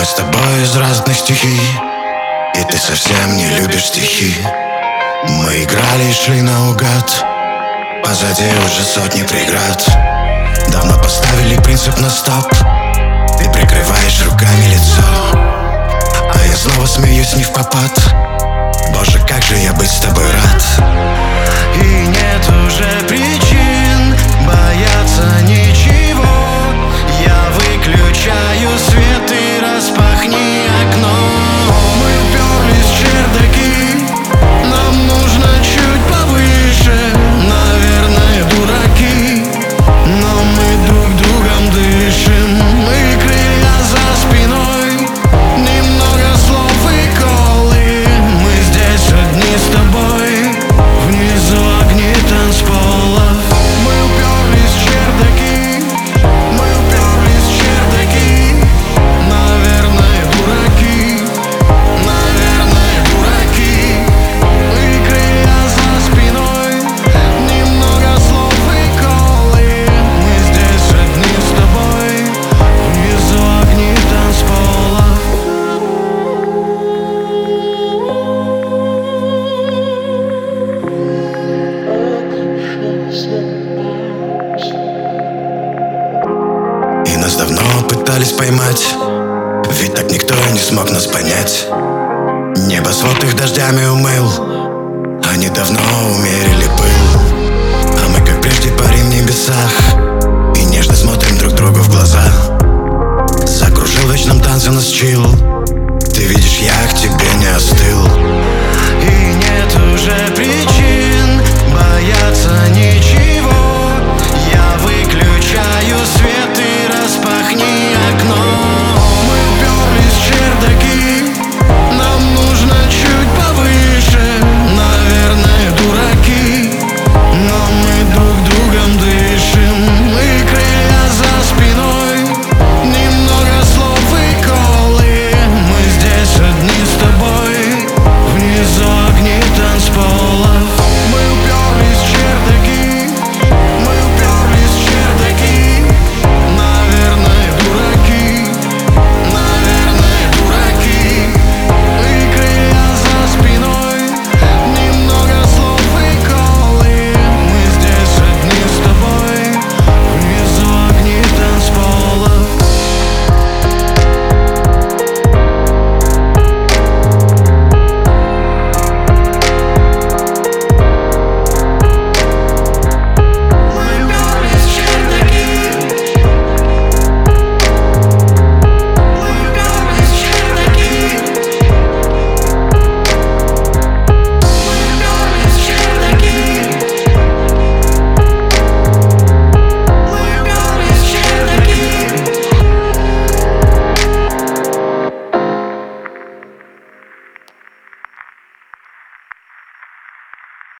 Мы с тобой из разных стихий, и ты совсем не любишь стихи. Мы играли и шли наугад, позади уже сотни преград. Давно поставили принцип на стоп, ты прикрываешь руками лицо, а я снова смеюсь не впопад. Боже, как же я быть с тобой рад. И нет уже причин бояться ничего. Я выключаю свет и распахни окно. Мы уперлись в чердаки, нам нужно чуть повыше. Наверное, дураки, но мы друг другом дышим. Мы крылья за спиной, немного слов и колы. Мы здесь одни с тобой, внизу огни танцполов. Мы уперлись в чердаки, мы уперлись в чердаки. Наверное, дураки, наверное, дураки. Мы крылья за спиной, немного слов и колы. Мы здесь одни с тобой, внизу огни танцполов. И нас давно пытались поймать, ведь так никто и не смог нас понять. Небосвод их дождями умыл, они давно умерили пыл. А мы как прежде парим в небесах и нежно смотрим друг другу в глаза. Закружил в вечном танце нас чил, ты видишь, я к тебе не остыл.